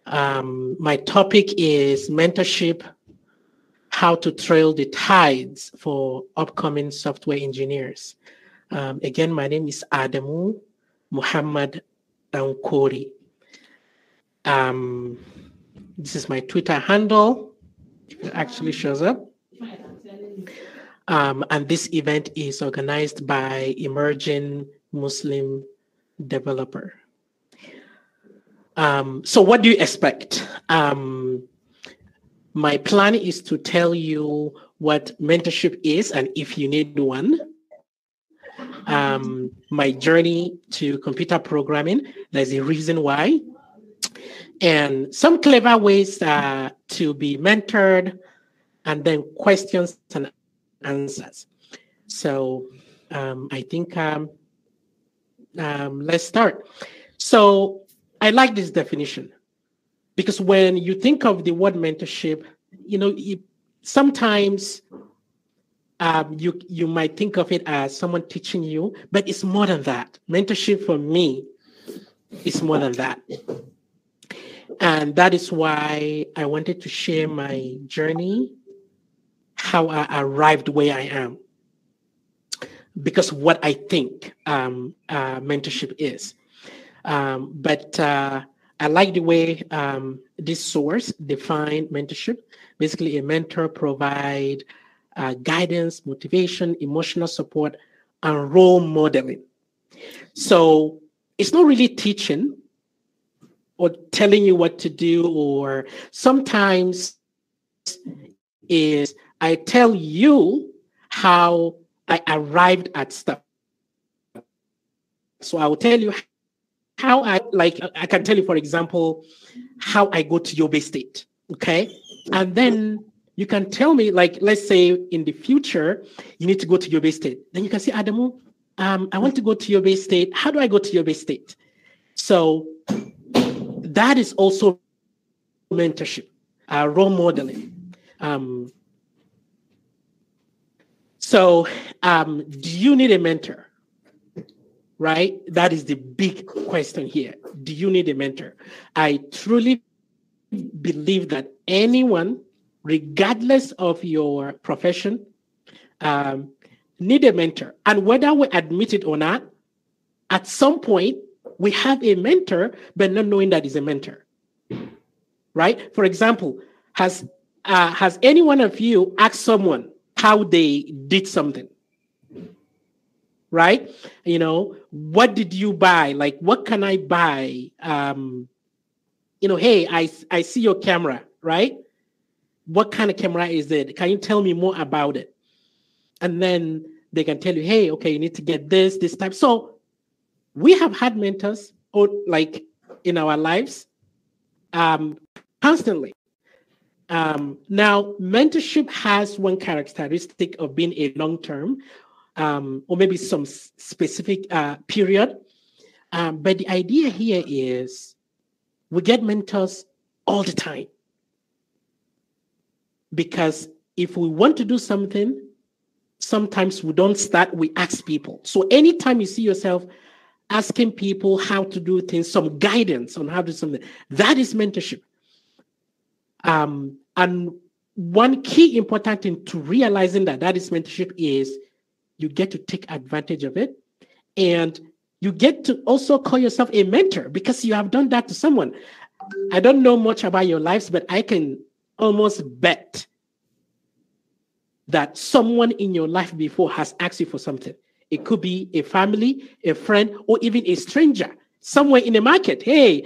My topic is mentorship, how to trail the tides for upcoming software engineers. Again, my name is Adamu Muhammad Dankori. This is my Twitter handle, if it actually shows up. And this event is organized by Emerging Muslim Developer. So what do you expect? My plan is to tell you what mentorship is and if you need one. My journey to computer programming, there's a reason why. And some clever ways to be mentored, and then questions and answers. So I think let's start. So I like this definition because when you think of the word mentorship, sometimes you might think of it as someone teaching you, but it's more than that. Mentorship for me is more than that. And that is why I wanted to share my journey, how I arrived where I am, because of what I think mentorship is. But I like the way this source defined mentorship. Basically, a mentor provide guidance, motivation, emotional support, and role modeling. So it's not really teaching or telling you what to do, or sometimes is I tell you how I arrived at stuff. So I will tell you how I can tell you, for example, how I go to Yobe State, okay? And then you can tell me, like, let's say in the future, you need to go to Yobe State. Then you can say, Adamu, I want to go to Yobe State. How do I go to Yobe State? So that is also mentorship, role modeling. So do you need a mentor? Right? That is the big question here. Do you need a mentor? I truly believe that anyone, regardless of your profession, need a mentor. And whether we admit it or not, at some point, we have a mentor, but not knowing that is a mentor. Right? For example, has any one of you asked someone how they did something? Right? What did you buy? Like, what can I buy? Hey, I see your camera, right? What kind of camera is it? Can you tell me more about it? And then they can tell you, hey, okay, you need to get this type. So we have had mentors or like in our lives constantly. Now, mentorship has one characteristic of being a long-term, or maybe some specific period. But the idea here is we get mentors all the time. Because if we want to do something, sometimes we don't start, we ask people. So anytime you see yourself asking people how to do things, some guidance on how to do something, that is mentorship. And one key important thing to realizing that is mentorship is you get to take advantage of it. And you get to also call yourself a mentor because you have done that to someone. I don't know much about your lives, but I can almost bet that someone in your life before has asked you for something. It could be a family, a friend, or even a stranger somewhere in the market. Hey,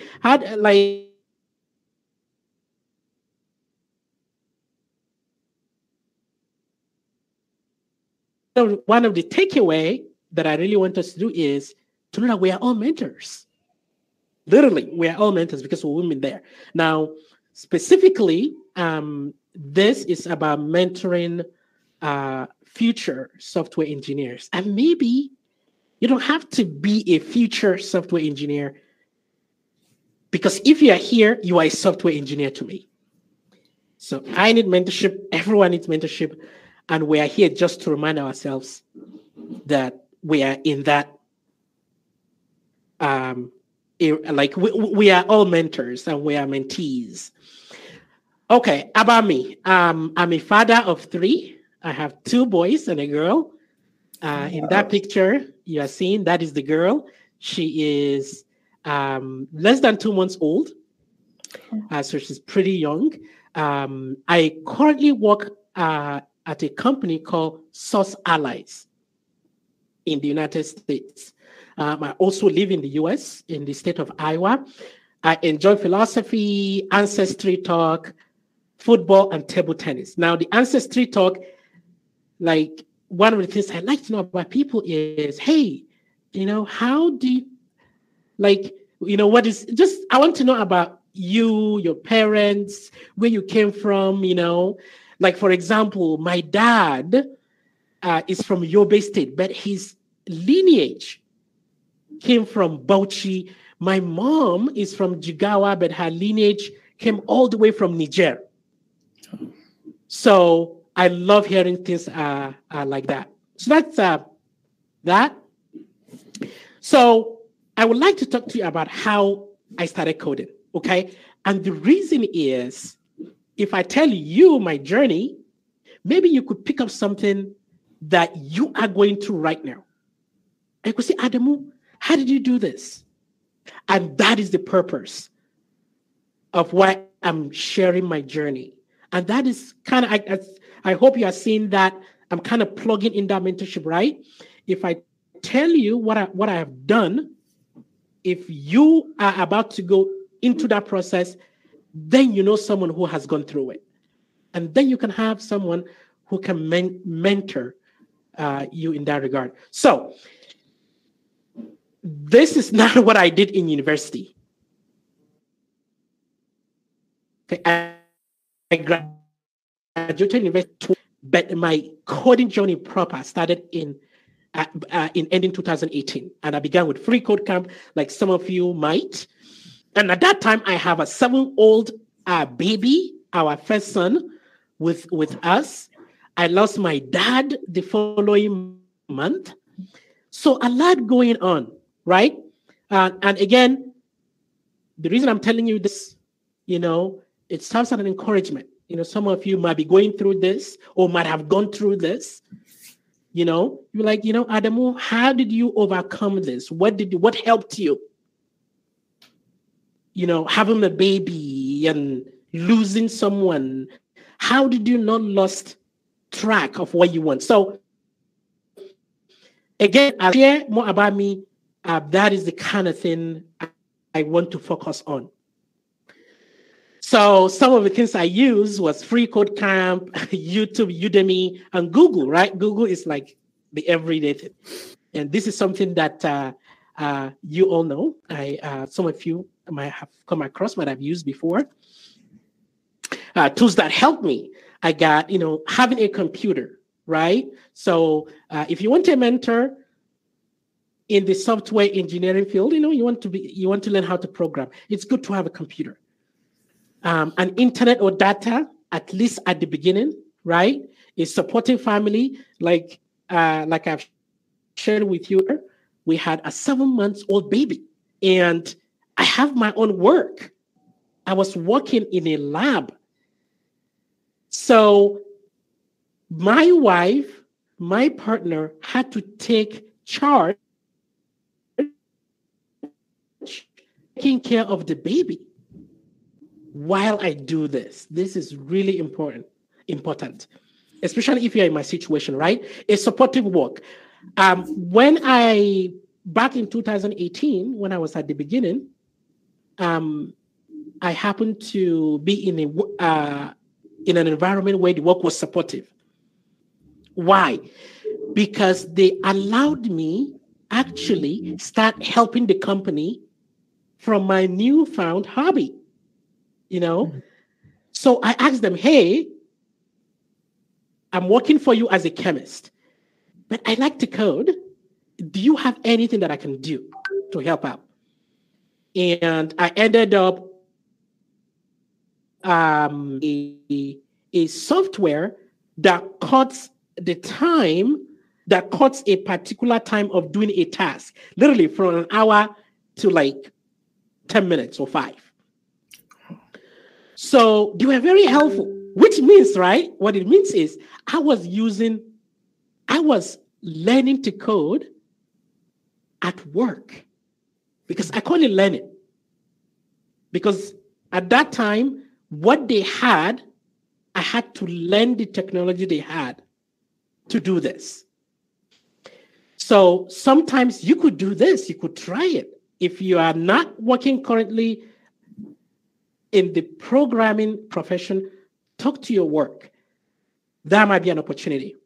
one of the takeaway that I really want us to do is to know that we are all mentors. Literally, we are all mentors because we're women there. Now, specifically, this is about mentoring future software engineers. And maybe you don't have to be a future software engineer because if you are here, you are a software engineer to me. So I need mentorship. Everyone needs mentorship. And we are here just to remind ourselves that we are in that like we are all mentors and we are mentees. Okay, about me. I'm a father of three. I have two boys and a girl. In that picture you are seeing, that is the girl. She is less than 2 months old, so she's pretty young. I currently work at a company called Source Allies in the United States. I also live in the US, in the state of Iowa. I enjoy philosophy, ancestry talk, football, and table tennis. Now, the ancestry talk, like one of the things I like to know about people is, hey, how do you, like, what is just, I want to know about you, your parents, where you came from, like, for example, my dad is from Yobe State, but his lineage came from Bauchi. My mom is from Jigawa, but her lineage came all the way from Niger. So I love hearing things like that. So that's that. So I would like to talk to you about how I started coding, okay? And the reason is, if I tell you my journey, maybe you could pick up something that you are going through right now. I could say, Adamu, how did you do this? And that is the purpose of why I'm sharing my journey. And that is kind of, I hope you are seeing that I'm kind of plugging in that mentorship, right? If I tell you what I have done, if you are about to go into that process, then you know someone who has gone through it. And then you can have someone who can mentor you in that regard. So this is not what I did in university. Okay, I graduated university, but my coding journey proper started in ending 2018, and I began with Free Code Camp, like some of you might. And at that time, I have a 7-year-old baby, our first son, with us. I lost my dad the following month, so a lot going on, right? And again, the reason I'm telling you this, it serves as an encouragement. Some of you might be going through this or might have gone through this. You're like, Adamu, how did you overcome this? What helped you? Having a baby and losing someone. How did you not lost track of what you want? So again, I'll share more about me. That is the kind of thing I want to focus on. So some of the things I used was Free Code Camp, YouTube, Udemy, and Google, right? Google is like the everyday thing. And this is something that you all know. Some of you might have come across, might have used before. Tools that help me. I got, having a computer, right? So if you want a mentor in the software engineering field, you want to learn how to program. It's good to have a computer. An internet or data, at least at the beginning, right? A supporting family, like I've shared with you. We had a 7-month-old baby, and I have my own work. I was working in a lab. So my wife, my partner, had to take charge taking care of the baby while I do this. This is really important, especially if you're in my situation, right? A supportive work. Back in 2018, when I was at the beginning, I happened to be in an environment where the work was supportive. Why? Because they allowed me actually start helping the company from my newfound hobby. So I asked them, hey, I'm working for you as a chemist, but I like to code. Do you have anything that I can do to help out? And I ended up a software that cuts the time, that cuts a particular time of doing a task, literally from an hour to like 10 minutes or 5. So they were very helpful, which means, right? What it means is I was learning to code at work because I call it learning. Because at that time, what they had, I had to learn the technology they had to do this. So sometimes you could do this, you could try it. If you are not working currently in the programming profession, talk to your work. That might be an opportunity.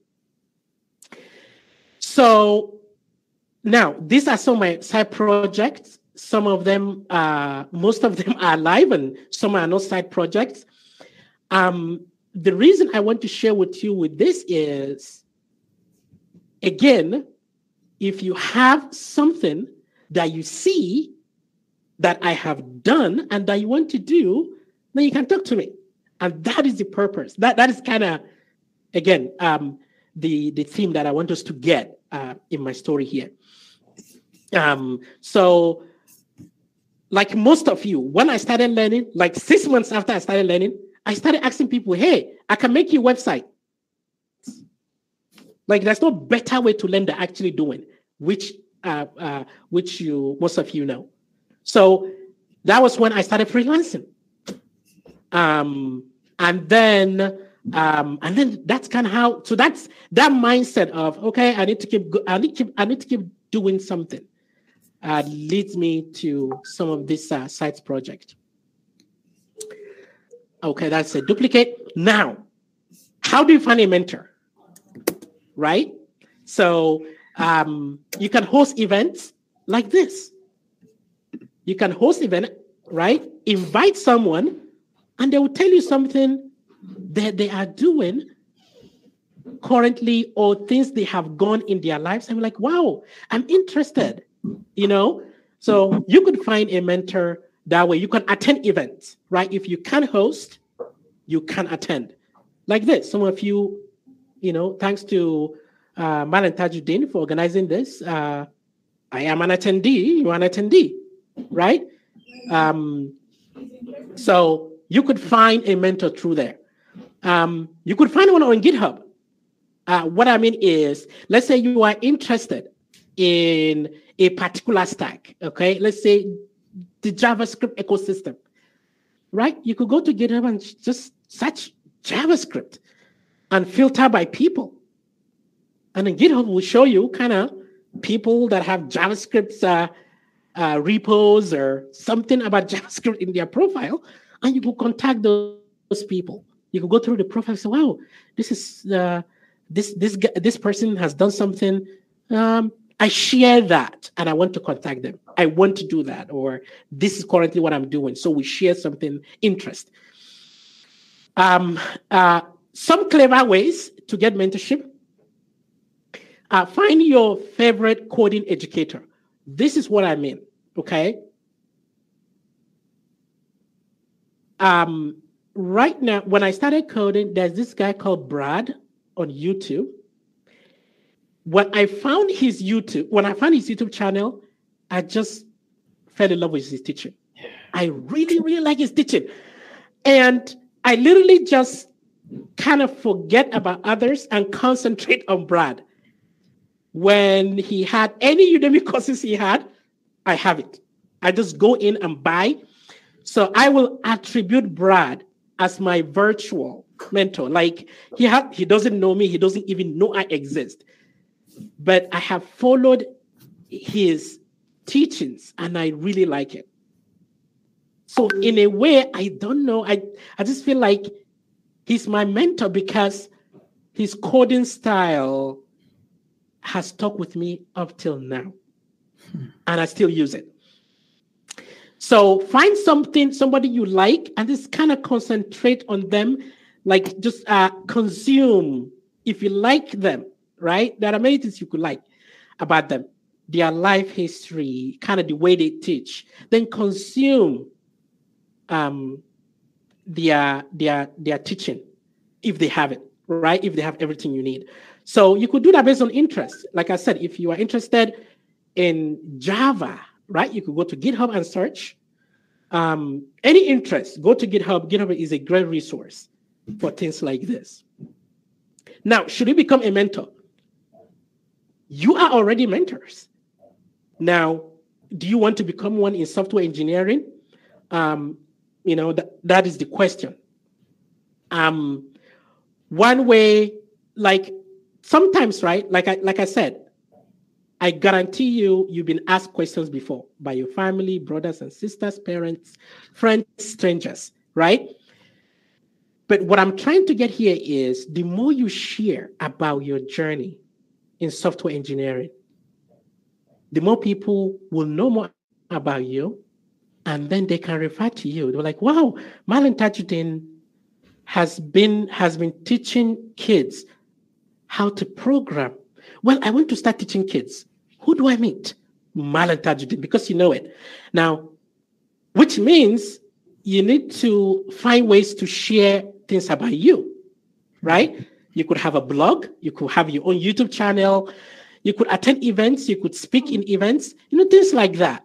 So now, these are some of my side projects. Some of them, most of them are live and some are not side projects. The reason I want to share with you with this is, again, if you have something that you see that I have done and that you want to do, then you can talk to me. And that is the purpose. That is kind of, again, the theme that I want us to get in my story here. So like most of you, when I started learning, like 6 months after I started learning, I started asking people, hey, I can make you a website. Like there's no better way to learn than actually doing, which most of you know. So that was when I started freelancing. And then that's kind of how. So that's that mindset of, okay, I need to keep doing something. Leads me to some of this side project. Okay, that's a duplicate. Now, how do you find a mentor? Right? So you can host events like this. You can host event, right? Invite someone, and they will tell you something that they are doing currently or things they have gone in their lives. I'm like, wow, I'm interested, you know? So you could find a mentor that way. You can attend events, right? If you can host, you can attend. Like this, some of you, thanks to Malan Tajuddin for organizing this. I am an attendee, you're an attendee, right? So you could find a mentor through there. You could find one on GitHub. What I mean is, let's say you are interested in a particular stack, okay? Let's say the JavaScript ecosystem, right? You could go to GitHub and just search JavaScript and filter by people. And then GitHub will show you kind of people that have JavaScript repos or something about JavaScript in their profile, and you could contact those people. You could go through the profile and say, wow, this is this person has done something. I share that and I want to contact them. I want to do that, or this is currently what I'm doing. So we share something interest. Some clever ways to get mentorship. Find your favorite coding educator. This is what I mean, okay? Right now, when I started coding, there's this guy called Brad on YouTube. When I found his YouTube channel, I just fell in love with his teaching. I really, really like his teaching. And I literally just kind of forget about others and concentrate on Brad. When he had any Udemy courses he had, I have it. I just go in and buy. So I will attribute Brad as my virtual mentor. Like he doesn't know me. He doesn't even know I exist. But I have followed his teachings and I really like it. So in a way, I don't know. I just feel like he's my mentor because his coding style has stuck with me up till now. And I still use it. So find somebody you like, and just kind of concentrate on them. Like just consume if you like them, right? There are many things you could like about them. Their life history, kind of the way they teach. Then consume their teaching if they have it, right? If they have everything you need. So you could do that based on interest. Like I said, if you are interested in Java, right? You could go to GitHub and search. Any interest, go to GitHub. GitHub is a great resource for things like this. Now, should you become a mentor? You are already mentors. Now, do you want to become one in software engineering? That is the question. One way, like sometimes, right? Like I said, I guarantee you've been asked questions before by your family, brothers and sisters, parents, friends, strangers, right? But what I'm trying to get here is the more you share about your journey in software engineering, the more people will know more about you, and then they can refer to you. They're like, wow, Malam Tajuddin has been teaching kids how to program. Well, I want to start teaching kids. Who do I meet? Malam Tajuddin, because you know it. Now, which means you need to find ways to share things about you, right? You could have a blog, you could have your own YouTube channel, you could attend events, you could speak in events, things like that,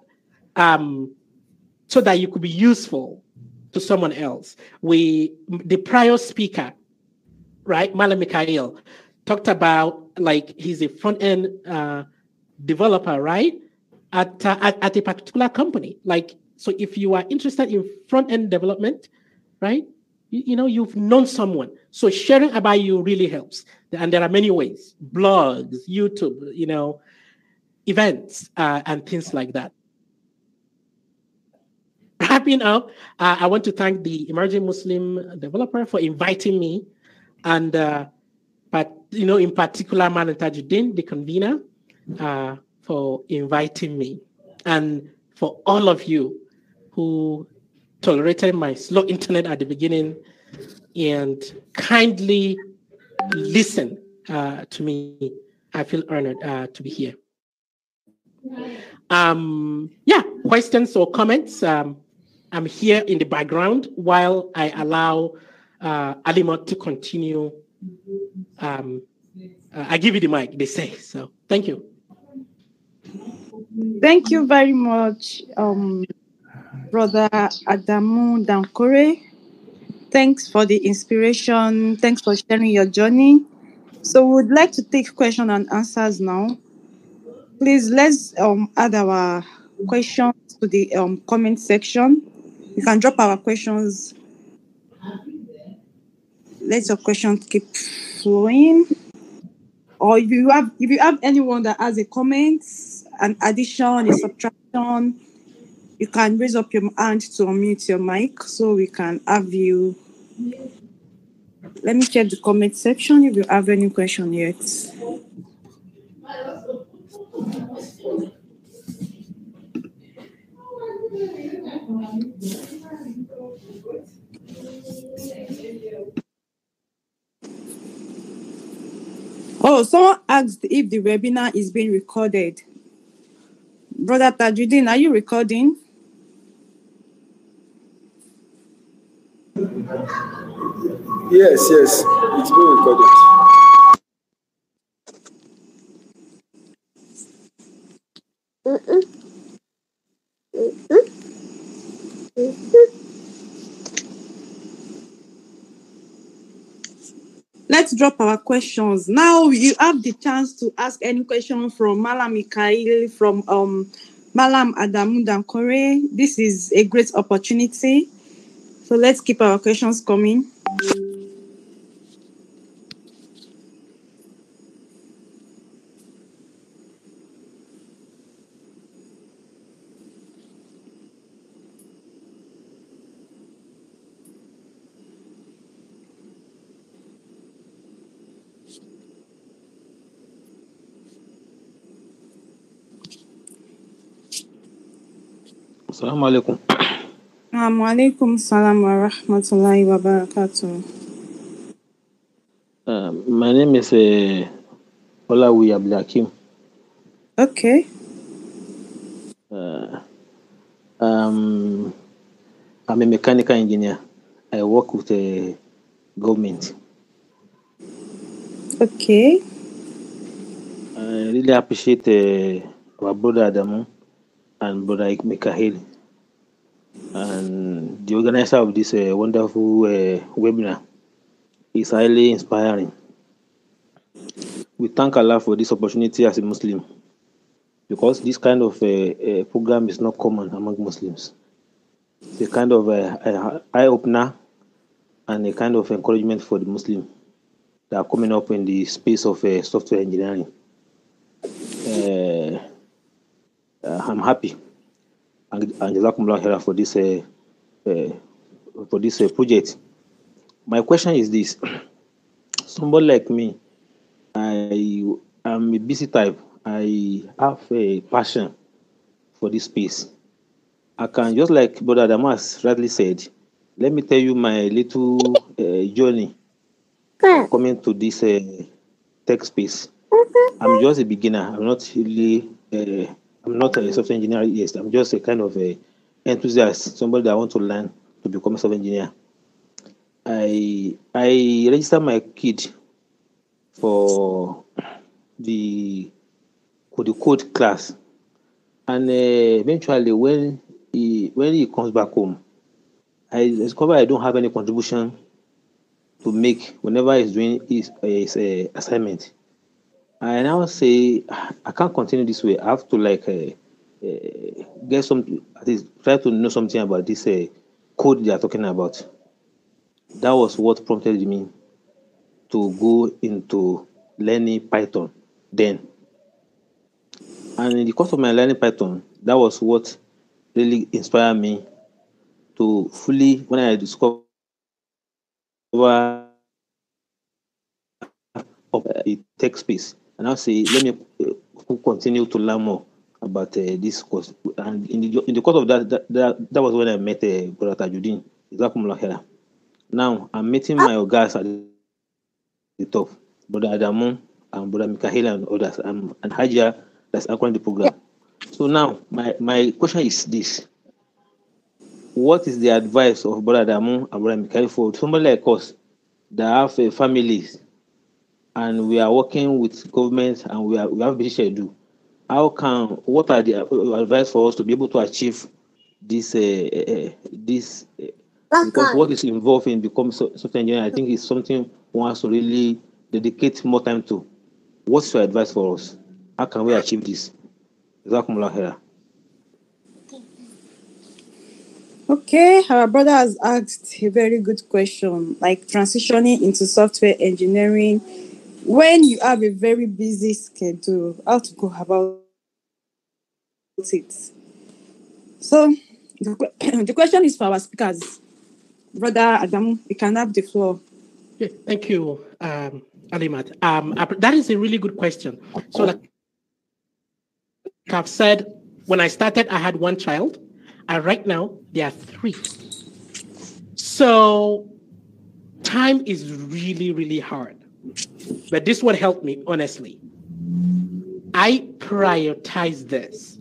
so that you could be useful to someone else. The prior speaker, right, Malam Mikhail, talked about like he's a front-end developer, right, at a particular company. Like, so if you are interested in front-end development, right, you've known someone. So sharing about you really helps. And there are many ways: blogs, YouTube, events, and things like that. Wrapping up, I want to thank the Emerging Muslim Developer for inviting me, and but in particular, Malam Tajuddin, the convener, for inviting me, and for all of you who tolerated my slow internet at the beginning and kindly listen to me. I feel honored to be here. Questions or comments? I'm here in the background while I allow Alimot to continue. I give you the mic, they say. So thank you. Thank you very much, Brother Adamu Dankore. Thanks for the inspiration. Thanks for sharing your journey. So we would like to take question and answers now. Please, let's add our questions to the comment section. You can drop our questions. Let your questions keep flowing. Or if you have anyone that has a comment, an addition, a subtraction, you can raise up your hand to unmute your mic so we can have you. Let me check the comment section if you have any question yet. Oh, someone asked if the webinar is being recorded. Brother Tajuddin, are you recording? Yes, it's being recorded. Let's drop our questions. Now you have the chance to ask any question from Malam Mikhail, from Malam Adamu Dankore. This is a great opportunity. So let's keep our questions coming. Assalamu alaikum. Wa alaikum salam wa rahmatullahi wa barakatuh. My name is Olawi Abdulhakim. Okay. I'm a mechanical engineer. I work with the government. Okay. I really appreciate our brother Adamu and brother Mikhail and the organizer of this wonderful webinar. It's highly inspiring. We thank Allah for this opportunity as a Muslim, because this kind of program is not common among Muslims. It's a kind of eye-opener and a kind of encouragement for the Muslim that are coming up in the space of software engineering. I'm happy and Jazakumullah khairan for this project. My question is this: somebody like me, I am a busy type. I have a passion for this space. I can, just like Brother Damas rightly said, let me tell you my little journey coming to this tech space. I'm just a beginner. I'm not really, I'm not a software engineer. Yes, I'm just a kind of a enthusiast, somebody that I want to learn to become a software engineer. I registered my kid for the code class, and eventually when he comes back home, I discover I don't have any contribution to make whenever he's doing his assignment. I now say I can't continue this way. I have to get some, at least try to know something about this code they are talking about. That was what prompted me to go into learning Python then. And in the course of my learning Python, that was what really inspired me to fully, when I discovered the tech space, and I'll say, let me continue to learn more about this course. And in the course of that was when I met Brother Tajuddin. Now I'm meeting my guys at the top, Brother Adamu and Brother Mikhail and others, and Hajia that's anchoring the program. So now my question is this: what is the advice of Brother Adamu and Brother Mikhail for somebody like us that have families and we are working with government and we have busy schedule? What are the advice for us to be able to achieve this because what is involved in becoming software engineer, I think, is something one has to really dedicate more time to. What's your advice for us? How can we achieve this? Jazakumullah khairan. Okay, our brother has asked a very good question, like transitioning into software engineering when you have a very busy schedule, how to go about it. So the question is for our speakers. Brother Adamu, you can have the floor. Yeah, thank you, Alimat. That is a really good question. So like I've said, when I started, I had one child, and right now there are 3. So time is really, really hard. But this would help me, honestly. I prioritize this.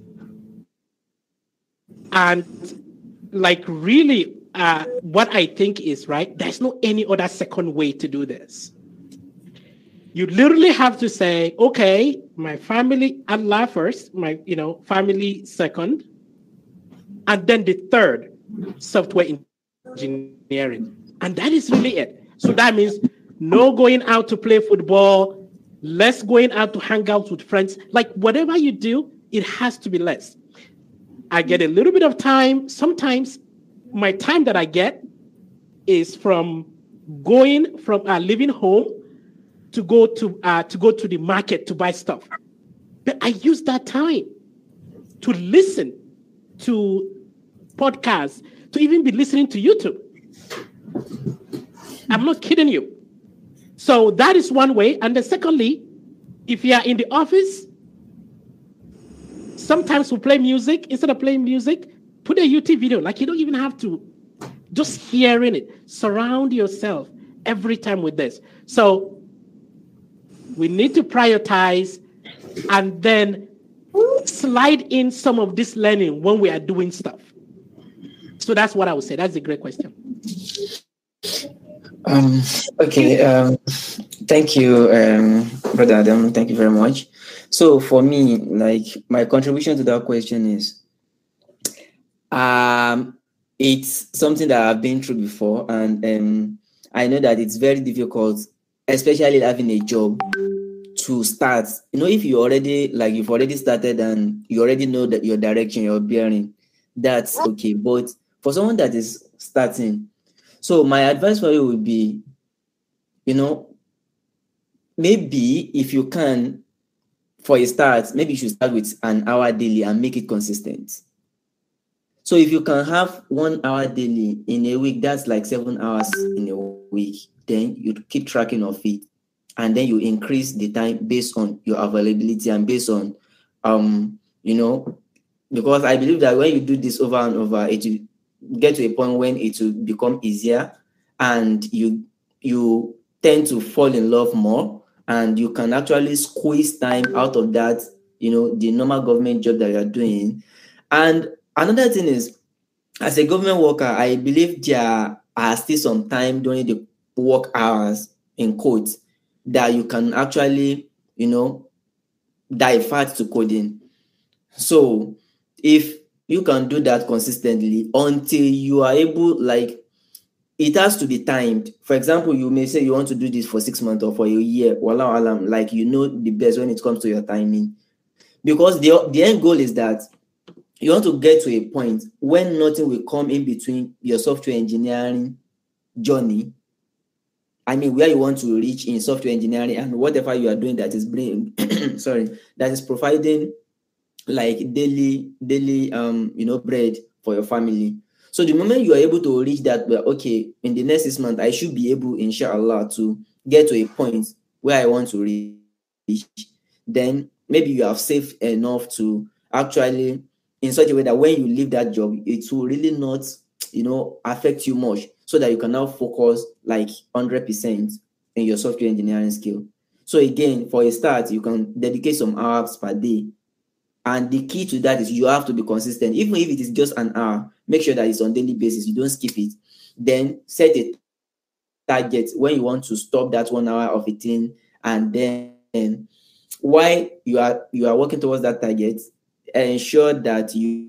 And like really, what I think is, right, there's no any other second way to do this. You literally have to say, okay, my family, Allah first, my family second, and then the third, software engineering. And that is really it. So that means no going out to play football, less going out to hang out with friends. Like whatever you do, it has to be less. I get a little bit of time. Sometimes my time that I get is from going from leaving home to go to the market to buy stuff. But I use that time to listen to podcasts, to even be listening to YouTube. I'm not kidding you. So that is one way. And then secondly, if you are in the office, sometimes we play music. Instead of playing music, put a YouTube video. Like you don't even have to, just hearing it. Surround yourself every time with this. So we need to prioritize and then slide in some of this learning when we are doing stuff. So that's what I would say. That's a great question. Okay. Thank you, Brother Adam. Thank you very much. So for me, like my contribution to that question is, it's something that I've been through before, and I know that it's very difficult, especially having a job, to start. If you already you've already started and you already know that your direction you're bearing, that's okay. But for someone that is starting, so my advice for you would be, maybe if you can, for a start, maybe you should start with an hour daily and make it consistent. So if you can have 1 hour daily in a week, that's like 7 hours in a week. Then you keep tracking of it, and then you increase the time based on your availability and based on, because I believe that when you do this over and over, it will get to a point when it will become easier, and you tend to fall in love more, and you can actually squeeze time out of that, the normal government job that you're doing. And another thing is, as a government worker, I believe there are still some time during the work hours, in quotes, that you can actually, divert to coding. So if you can do that consistently until you are able, it has to be timed. For example, you may say you want to do this for 6 months or for a year, the best when it comes to your timing. Because the end goal is that you want to get to a point when nothing will come in between your software engineering journey. Where you want to reach in software engineering and whatever you are doing that is that is providing daily bread for your family. So the moment you are able to reach that, okay, in the next 6 months, I should be able, inshallah, to get to a point where I want to reach, then maybe you have saved enough to actually, in such a way that when you leave that job, it will really not, affect you much, so that you can now focus 100% in your software engineering skill. So again, for a start, you can dedicate some hours per day. And the key to that is you have to be consistent. Even if it is just an hour, make sure that it's on daily basis. You don't skip it. Then set a target when you want to stop that 1 hour of a thing. And then while you are working towards that target, ensure that you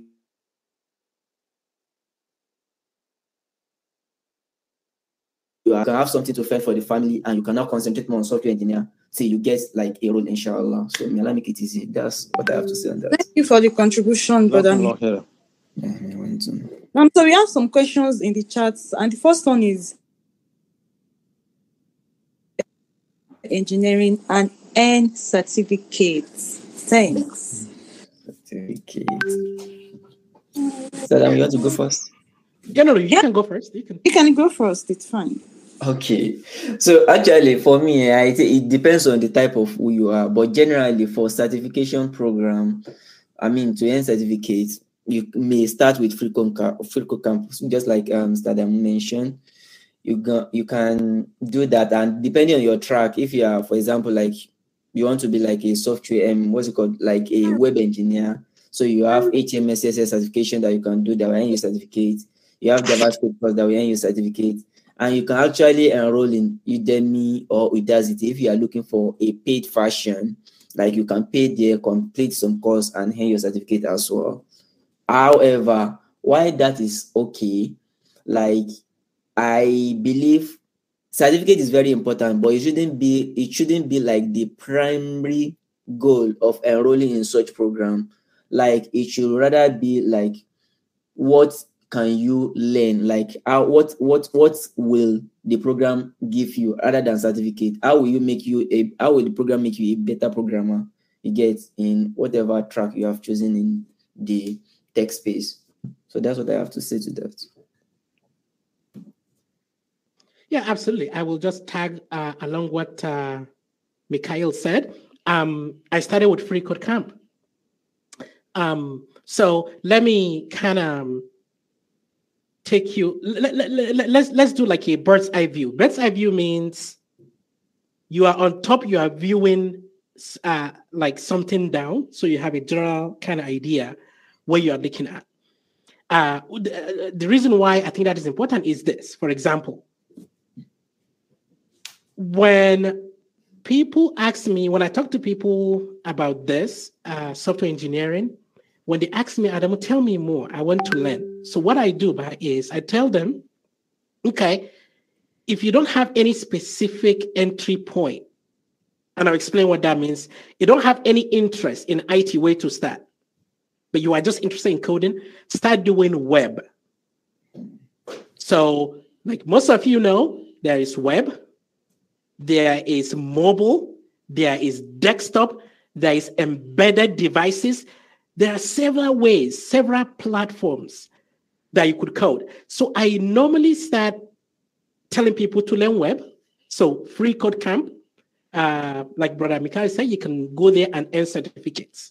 can have something to fend for the family, and you can now concentrate more on software engineer till you get a role, inshallah. So may Allah make it easy. That's what I have to say on that. Thank you for the contribution, brother. So we have some questions in the chats, and the first one is engineering and earn certificates. Thanks. Certificate. So you want to go first? No, you can go first. You can go first. It's fine. Okay. So actually, for me, I think it depends on the type of who you are. But generally, for certification program, to earn certificates, you may start with Freecode Campus, just like Mr. Adamu mentioned. You can do that, and depending on your track, if you are, for example, you want to be a software a web engineer, so you have HTML CSS certification that you can do that will earn you certificate. You have JavaScript course that will earn you certificate, and you can actually enroll in Udemy or Udacity if you are looking for a paid version. You can pay there, complete some course, and earn your certificate as well. However, why that is okay, I believe certificate is very important, but it shouldn't be the primary goal of enrolling in such program. It should rather be what can you learn? What will the program give you other than certificate? How will the program make you a better programmer you get in whatever track you have chosen in the tech space? So that's what I have to say to that. Yeah, absolutely. I will just tag along what Mikhail said. I started with Freecode Camp. So let me kind of take you. Let's do a bird's eye view. Bird's eye view means you are on top. You are viewing something down, so you have a general kind of idea what you are looking at. The reason why I think that is important is this. For example, when people ask me, when I talk to people about this software engineering, when they ask me, Adamu, tell me more, I want to learn. So what I do is I tell them, okay, if you don't have any specific entry point, and I'll explain what that means. You don't have any interest in IT, way to start, but you are just interested in coding, start doing web. So like most of you know, there is web, there is mobile, there is desktop, there is embedded devices. There are several ways, several platforms that you could code. So I normally start telling people to learn web. So Free Code Camp, like Brother Mikhail said, you can go there and earn certificates.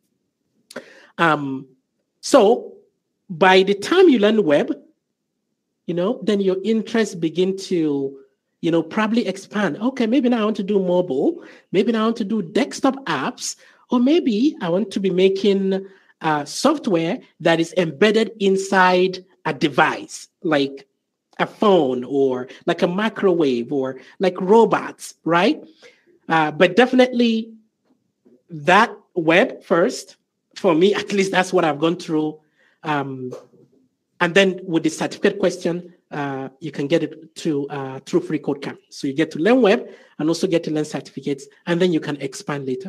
So by the time you learn web, then your interests begin to, probably expand. Okay, maybe now I want to do mobile. Maybe now I want to do desktop apps. Or maybe I want to be making software that is embedded inside a device, like a phone or like a microwave or like robots, right? But definitely that web first, for me, at least that's what I've gone through. And then with the certificate question, you can get it through Free Code Camp. So you get to learn web and also get to learn certificates, and then you can expand later.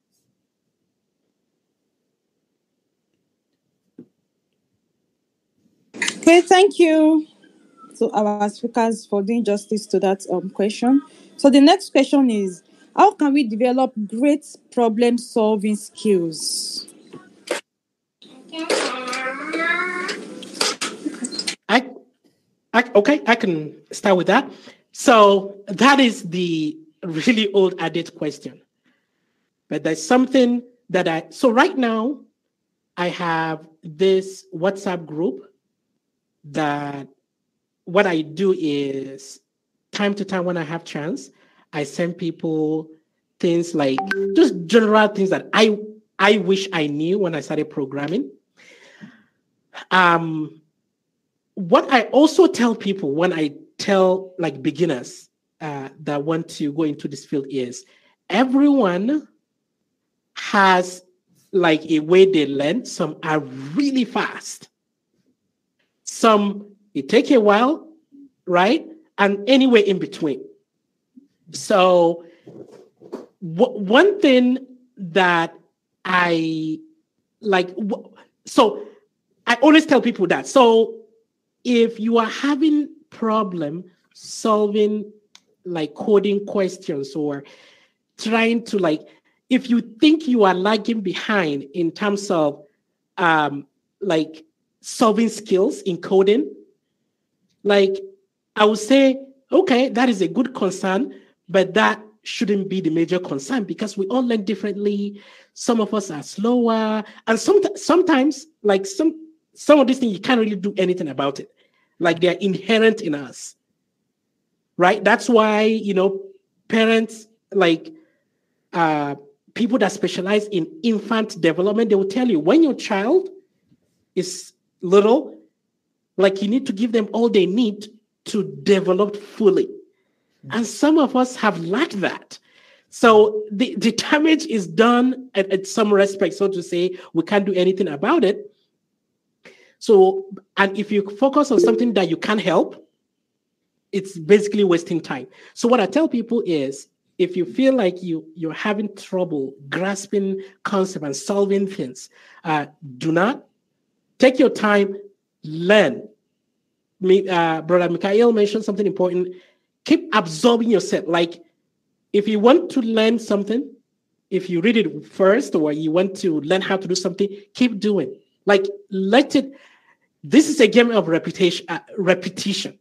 Okay, thank you to our speakers for doing justice to that question. So the next question is, how can we develop great problem-solving skills? I can start with that. So that is the really old adage question. But there's something that so right now, I have this WhatsApp group that what I do is time to time when I have chance, I send people things like just general things that I wish I knew when I started programming. What I also tell people when I tell like beginners that want to go into this field is everyone has like a way they learn. Some are really fast. Some, it take a while, right? And anywhere in between. So one thing that I like, so I always tell people that. So if you are having problem solving like coding questions or trying to like, if you think you are lagging behind in terms of like solving skills in coding, like I would say, okay, that is a good concern, but that shouldn't be the major concern because we all learn differently. Some of us are slower, and sometimes like some of these things you can't really do anything about it. Like they're inherent in us, right? That's why, parents, like people that specialize in infant development, they will tell you when your child is little, like you need to give them all they need to develop fully. And some of us have lacked that. So the damage is done at some respect, so to say. We can't do anything about it. So, and if you focus on something that you can't help, it's basically wasting time. So what I tell people is, if you feel like you're having trouble grasping concepts and solving things, do not take your time, learn. Brother Mikhail mentioned something important. Keep absorbing yourself. Like if you want to learn something, if you read it first or you want to learn how to do something, keep doing. Like let it. This is a game of repetition.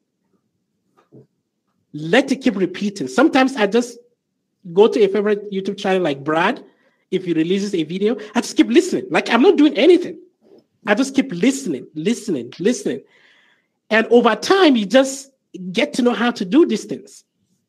Let it keep repeating. Sometimes I just go to a favorite YouTube channel like Brad. If he releases a video, I just keep listening. Like I'm not doing anything. I just keep listening. And over time, you just get to know how to do these things.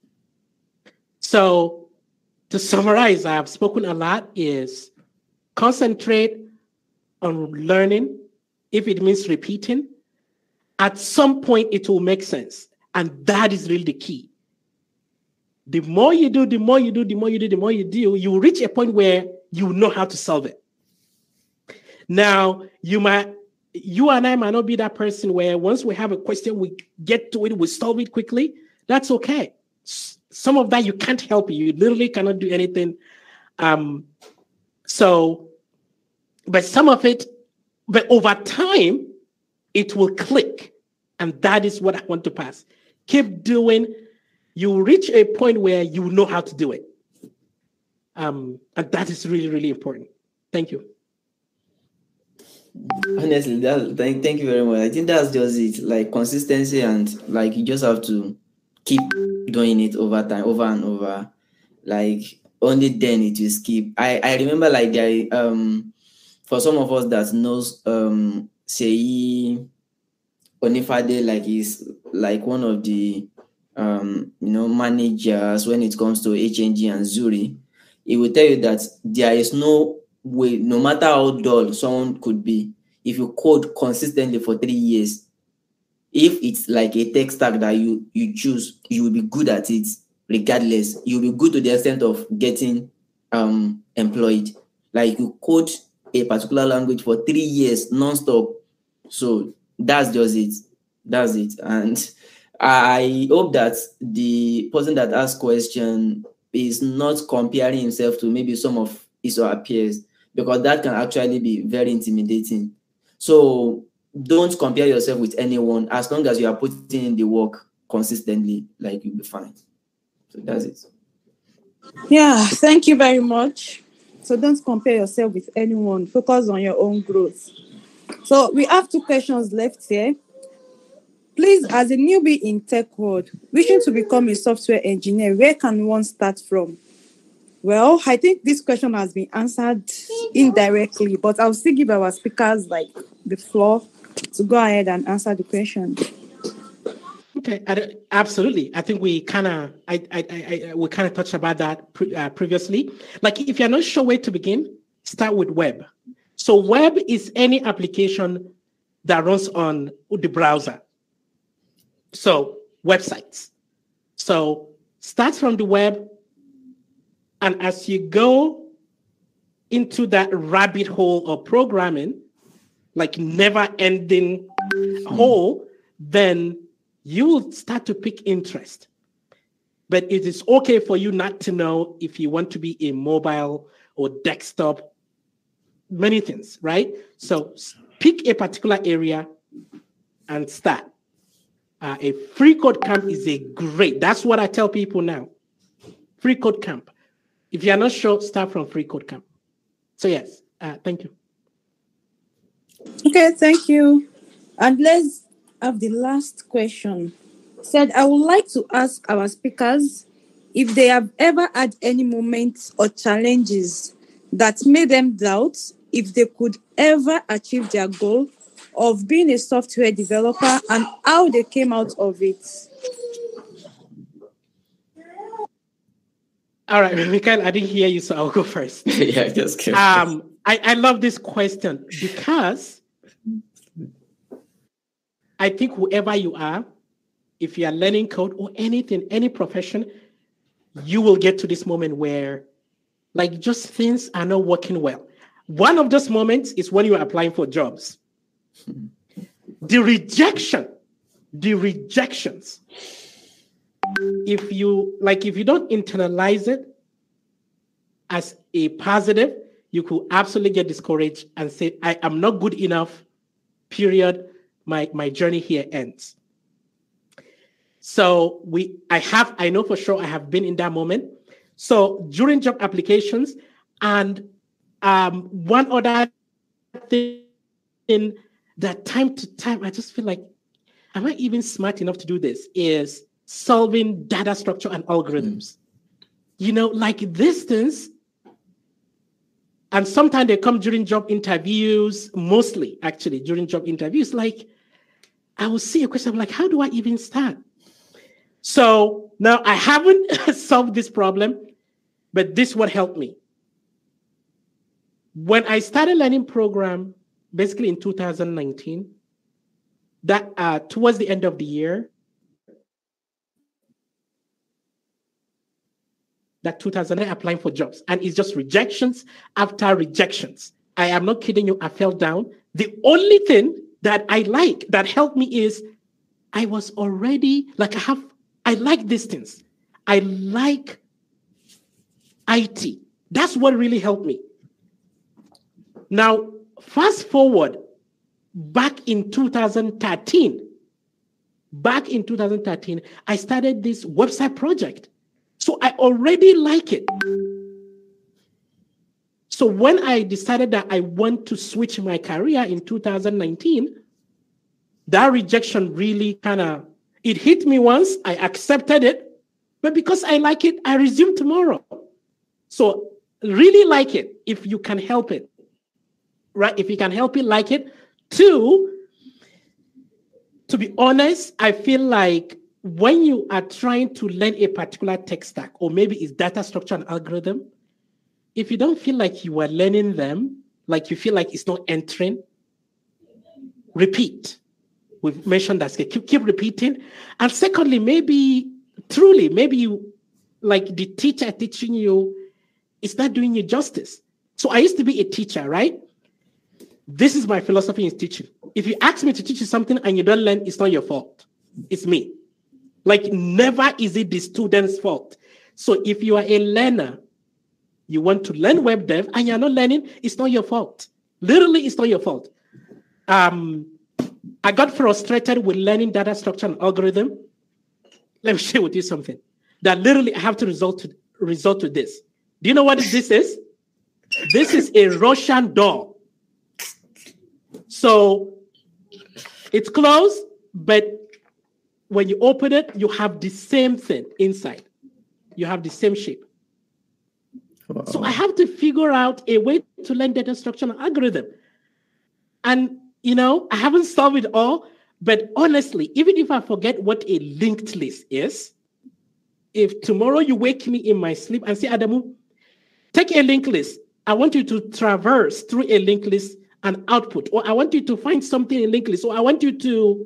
So to summarize, I have spoken a lot, is concentrate on learning. If it means repeating, at some point it will make sense. And that is really the key. The more you do, you will reach a point where you know how to solve it. Now, you and I might not be that person where once we have a question, we get to it, we solve it quickly. That's okay. Some of that you can't help it. You literally cannot do anything. But some of it, but over time, it will click. And that is what I want to pass. Keep doing. You reach a point where you know how to do it. And that is really, really important. Thank you. Honestly, thank you very much. I think that's just it. Like consistency, and like you just have to keep doing it over time, over and over. Like only then it will skip. I remember like there for some of us that knows Seyi Onifade, like is like one of the managers when it comes to HNG and Zuri. It will tell you that there is no way, no matter how dull someone could be, if you code consistently for 3 years, if it's like a tech stack that you choose, you will be good at it regardless. You'll be good to the extent of getting employed. Like you code a particular language for 3 years non-stop. So that's just it. That's it. And I hope that the person that asked question is not comparing himself to maybe some of his or her peers, because that can actually be very intimidating. So don't compare yourself with anyone. As long as you are putting in the work consistently, like you'll be fine. So that's it. Yeah, thank you very much. So don't compare yourself with anyone. Focus on your own growth. So we have 2 questions left here. Please, as a newbie in tech world, wishing to become a software engineer, where can one start from? Well, I think this question has been answered indirectly, but I'll still give our speakers like the floor to go ahead and answer the question. Okay, absolutely. I think we kind of touched about that previously. Like, if you're not sure where to begin, start with web. So web is any application that runs on the browser. So websites. So start from the web, and as you go into that rabbit hole of programming, like never-ending hole, then you will start to pick interest. But it is okay for you not to know if you want to be a mobile or desktop, many things, right? So pick a particular area and start. A free code camp is that's what I tell people now. Free code camp. If you're not sure, start from free code camp. So yes, thank you. Okay, thank you. And let's have the last question. Said, I would like to ask our speakers if they have ever had any moments or challenges that made them doubt if they could ever achieve their goal of being a software developer and how they came out of it. All right, Mikhail, I didn't hear you, so I'll go first. Yeah, just kidding. I love this question because I think whoever you are, if you are learning code or anything, any profession, you will get to this moment where like just things are not working well. One of those moments is when you are applying for jobs. The rejections. If you don't internalize it as a positive, you could absolutely get discouraged and say, I am not good enough, period. My journey here ends. So I know for sure I have been in that moment. So during job applications, and one other thing that time to time, I just feel like, am I even smart enough to do this? Is solving data structure and algorithms. Like these things, and sometimes they come during job interviews, mostly actually during job interviews, like I will see a question, I'm like, how do I even start? So now I haven't solved this problem, but this would help me. When I started learning program, basically in 2019, that towards the end of the year, that 2000 applying for jobs, and it's just rejections after rejections. I am not kidding you, I fell down. The only thing that that helped me is I was already like, I like these things. I like IT. That's what really helped me. Now, fast forward back in 2013. I started this website project. So I already like it. So when I decided that I want to switch my career in 2019, that rejection really it hit me once. I accepted it. But because I like it, I resumed tomorrow. So really like it if you can help it, right? If you can help it, like it. 2, to be honest, I feel like when you are trying to learn a particular tech stack, or maybe it's data structure and algorithm, if you don't feel like you are learning them, like you feel like it's not entering, repeat. We've mentioned that. Keep repeating. And secondly, maybe you, like the teacher teaching you, it's not doing you justice. So I used to be a teacher, right? This is my philosophy in teaching. If you ask me to teach you something and you don't learn, it's not your fault. It's me. Like, never is it the student's fault. So if you are a learner, you want to learn web dev and you're not learning, it's not your fault. Literally, it's not your fault. I got frustrated with learning data structure and algorithm. Let me share with you something that literally I have to resort to this. Do you know what this is? This is a Russian doll. So it's closed, but when you open it, you have the same thing inside. You have the same shape. Wow. So I have to figure out a way to learn data structure and algorithm. And, I haven't solved it all, but honestly, even if I forget what a linked list is, if tomorrow you wake me in my sleep and say, Adamu, take a linked list. I want you to traverse through a linked list and output, or I want you to find something in linked list, or I want you to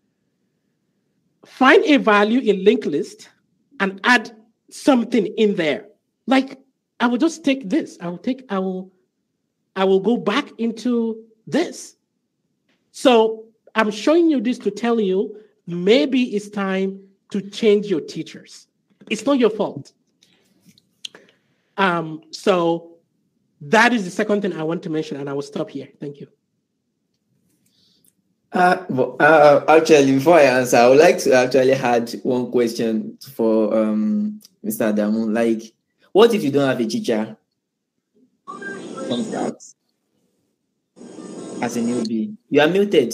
find a value in linked list and add something in there. Like, I will just take this. I will go back into this. So I'm showing you this to tell you maybe it's time to change your teachers. It's not your fault. So that is the second thing I want to mention, and I will stop here. Thank you. Actually, before I answer, I would like to actually add one question for Mr. Adamu. Like, what if you don't have a teacher from start as a newbie? You are muted.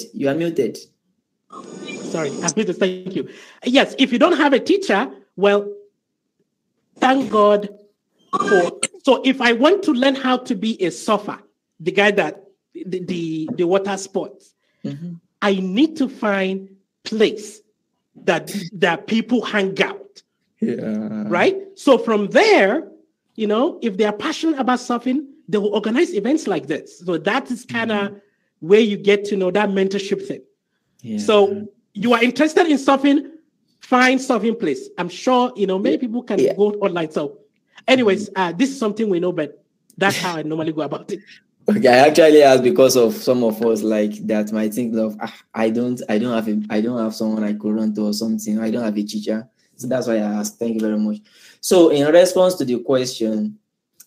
Sorry, I'm muted. Thank you. Yes, if you don't have a teacher, well, thank God for. So if I want to learn how to be a surfer, the guy that the water sports, I need to find place that people hang out. Yeah. Right? So from there, if they are passionate about surfing, they will organize events like this. So that is kind of where you get to know that mentorship thing. Yeah. So you are interested in surfing, find surfing place. I'm sure, many people can go online. So anyways, this is something we know, but that's how I normally go about it. Okay, I actually asked because of some of us like that might think of I don't have someone I could run to or something. I don't have a teacher. So that's why I asked. Thank you very much. So in response to the question,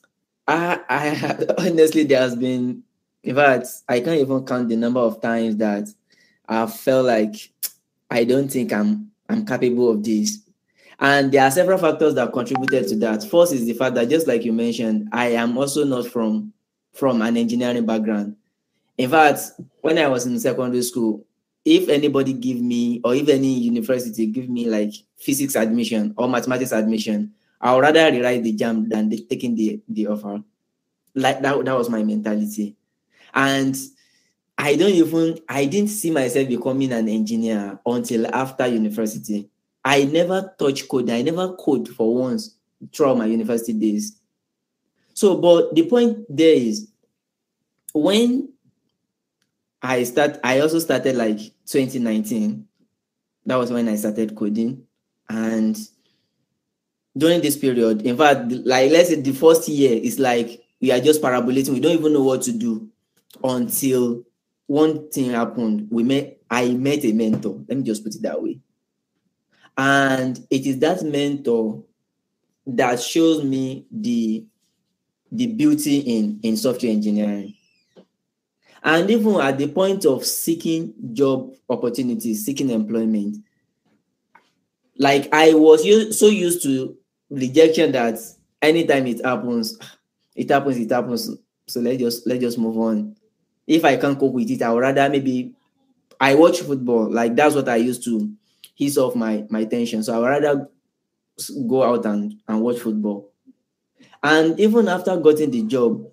I honestly, there has been, in fact, I can't even count the number of times that I felt like I don't think I'm capable of this. And there are several factors that contributed to that. First is the fact that, just like you mentioned, I am also not from an engineering background. In fact, when I was in secondary school, if anybody give me, or if any university give me like physics admission or mathematics admission, I would rather rewrite the JAM than taking the offer. Like that was my mentality. And I didn't see myself becoming an engineer until after university. I never touched code. I never code for once throughout my university days. So, but the point there is, when I also started like 2019. That was when I started coding. And during this period, in fact, like let's say the first year is like we are just parabolating. We don't even know what to do until one thing happened. I met a mentor. Let me just put it that way. And it is that mentor that shows me the beauty in software engineering. And even at the point of seeking job opportunities, seeking employment, like I was so used to rejection that anytime it happens. So let's just move on. If I can't cope with it, I would rather maybe I watch football. Like that's what I used to ease off my tension. So I would rather go out and watch football. And even after getting the job,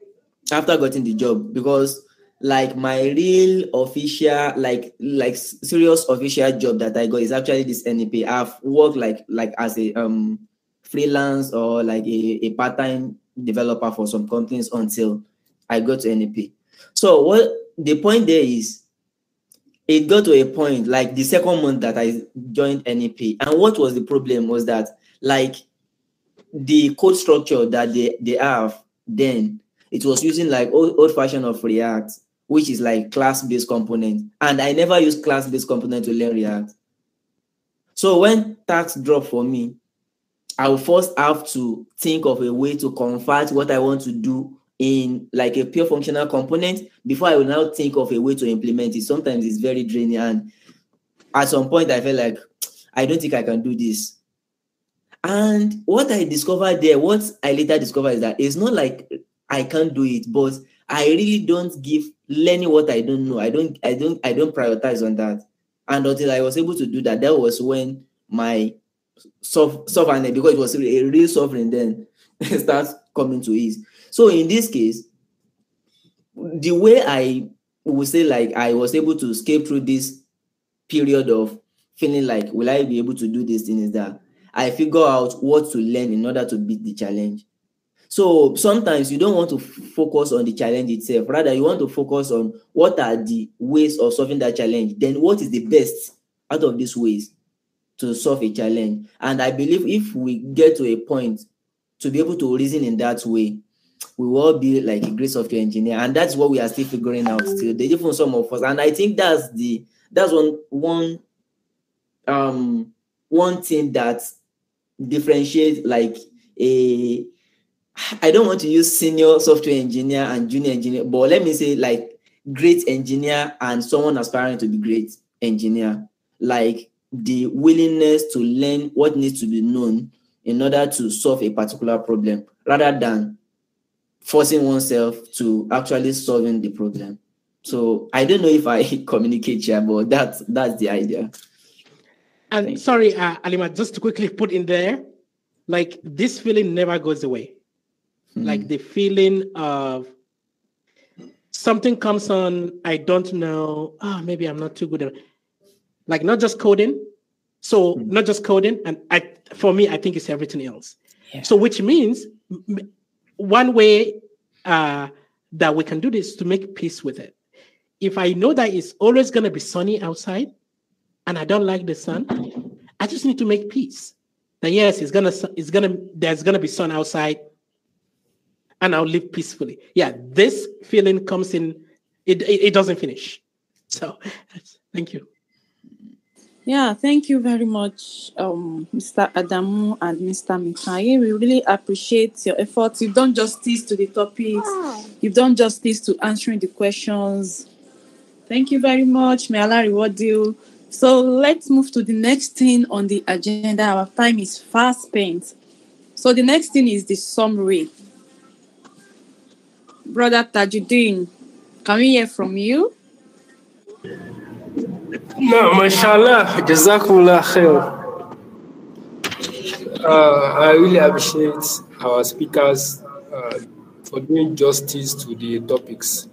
because like my real official, like serious official job that I got is actually this NEP. I've worked like as a freelance or like a part-time developer for some companies until I got to NEP. So what the point there is, it got to a point like the second month that I joined NEP, and what was the problem was that like the code structure that they have then, it was using like old fashion of React, which is like class-based component, and I never used class-based component to learn React. So when tax dropped for me, I will first have to think of a way to convert what I want to do in like a pure functional component before I will now think of a way to implement it. Sometimes it's very draining, and at some point I felt like I don't think I can do this. And what I later discovered is that it's not like I can't do it, but I really don't give learning what I don't know. I don't prioritize on that. And until I was able to do that, that was when my sovereign, because it was a real sovereign, then starts coming to ease. So in this case, the way I would say like I was able to escape through this period of feeling like, will I be able to do this thing, is that I figure out what to learn in order to beat the challenge. So sometimes you don't want to focus on the challenge itself. Rather, you want to focus on what are the ways of solving that challenge. Then what is the best out of these ways to solve a challenge? And I believe if we get to a point to be able to reason in that way, we will all be like a great software engineer. And that's what we are still figuring out still. The difference some of us. And I think that's one thing that differentiates like I don't want to use senior software engineer and junior engineer, but let me say like great engineer and someone aspiring to be great engineer, like the willingness to learn what needs to be known in order to solve a particular problem, rather than forcing oneself to actually solving the problem. So I don't know if I communicate here, but that's the idea. And sorry, Alima, just to quickly put in there, like this feeling never goes away. Like the feeling of something comes on, I don't know, maybe I'm not too good at, like not just coding. So not just coding, and for me, I think it's everything else. Yeah. So which means one way that we can do this to make peace with it. If I know that it's always going to be sunny outside and I don't like the sun, I just need to make peace. That yes, there's gonna be sun outside, and I'll live peacefully. Yeah, this feeling comes in, it doesn't finish. So thank you. Yeah, thank you very much, Mr. Adamu and Mr. Mikaye. We really appreciate your efforts. You've done justice to the topics. You've done justice to answering the questions. Thank you very much. May Allah reward you. So let's move to the next thing on the agenda. Our time is fast spent. So the next thing is the summary. Brother Tajuddin, can we hear from you? No, mashallah, jazakumullah khair. I really appreciate our speakers for doing justice to the topics.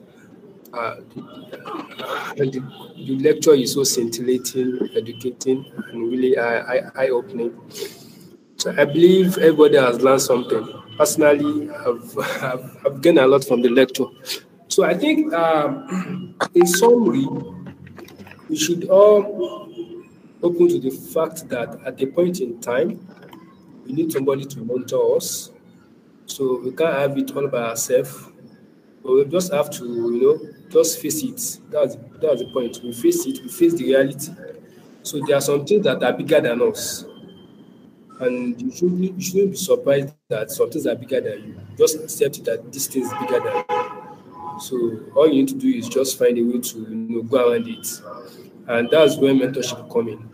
And the lecture is so scintillating, educating, and really eye-opening. So I believe everybody has learned something. Personally, I've gained a lot from the lecture. So I think, in summary, we should all open to the fact that at a point in time, we need somebody to mentor us, So we can't have it all by ourselves. But we just have to, just face it. That's the point. We face it. We face the reality. So there are some things that are bigger than us, and you shouldn't be surprised that some things are bigger than you. Just accept that this thing is bigger than you. So all you need to do is just find a way to go around it, and that's where mentorship come in.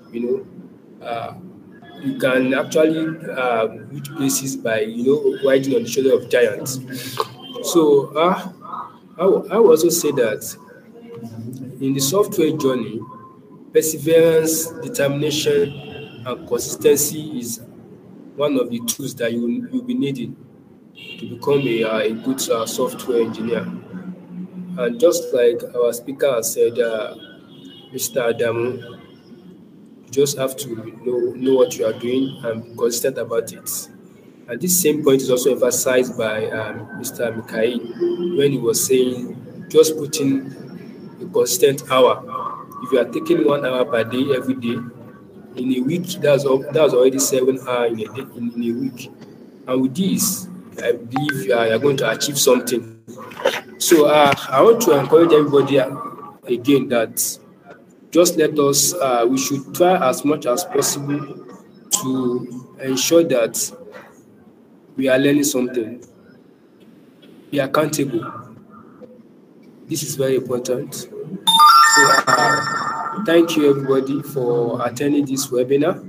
You can actually reach places by riding on the shoulder of giants. So I will also say that in the software journey, perseverance, determination, and consistency is one of the tools that you'll be needing to become a good software engineer. And just like our speaker has said, Mr. Adamu, you just have to know what you are doing and be consistent about it. And this same point is also emphasized by Mr. Mikhail when he was saying just put in a consistent hour. If you are taking 1 hour per day every day, in a week, that's already 7 hours in a day, in a week. And with this, I believe you are going to achieve something. So I want to encourage everybody again that just let us, we should try as much as possible to ensure that we are learning something. Be accountable. This is very important. So thank you everybody for attending this webinar.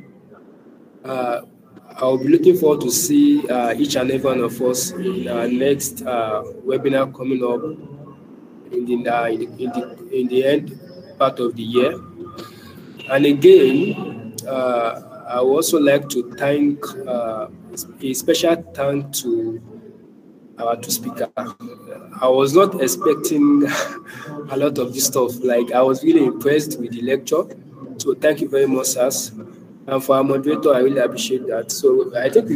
I'll be looking forward to see each and every one of us in our next webinar coming up in the end part of the year. And again, I would also like to thank a special thank to our two speakers. I was not expecting a lot of this stuff. Like, I was really impressed with the lecture. So thank you very much, sirs. And for our moderator, I really appreciate that. So I think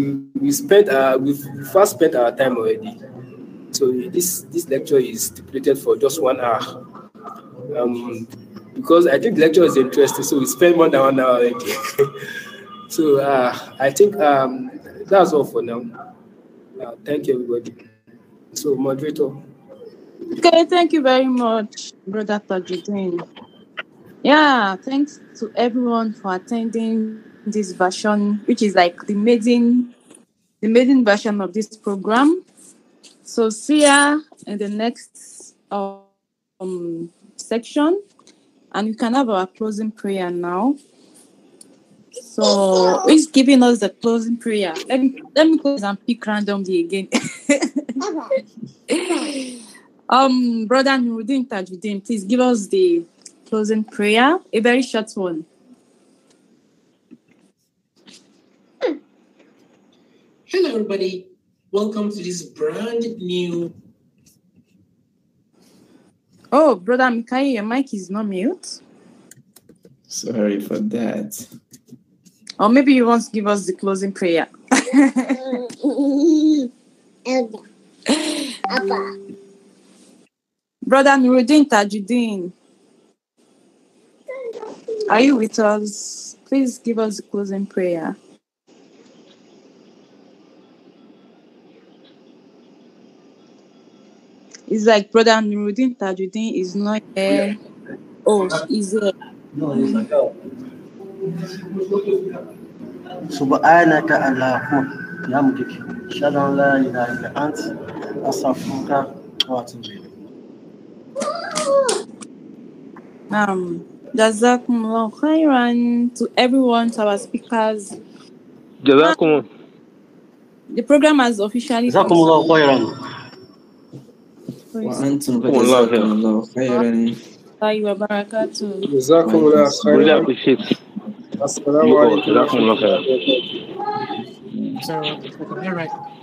we've first spent our time already. So this lecture is stipulated for just 1 hour. Because I think the lecture is interesting, so we spent more than 1 hour already. So I think that's all for now. Thank you, everybody. So, moderator. Okay, thank you very much, Brother Tajuddin. Yeah, thanks to everyone for attending this version, which is like the maiden version of this program. So see ya in the next section, and we can have our closing prayer now. So who's giving us the closing prayer? Let me close and pick randomly again. Brother Nuruddin Tajuddin, please give us the closing prayer, a very short one. Hello, everybody. Welcome to this brand new. Oh, Brother Mikhail, your mic is not mute. Sorry for that. Or maybe you want to give us the closing prayer. Brother Nuruddin Tajuddin, are you with us? Please give us the closing prayer. It's like Brother Nuruddin Tajuddin is not here. Oh, he's here. سبحانك اللهم بحمدك أشهد أن لا إله إلا أنت أستغفرك وأتوب إليك. Jazakumullah khairan to everyone, to our speakers. Jazakum. The program has officially جزاكم الله خيرا. وأنتم جزاكم خيرا. Wabarakatuh. Jazakumullah khairan. Really appreciate. Assalamu alaikum. Jazakumullah khairan. So, all right.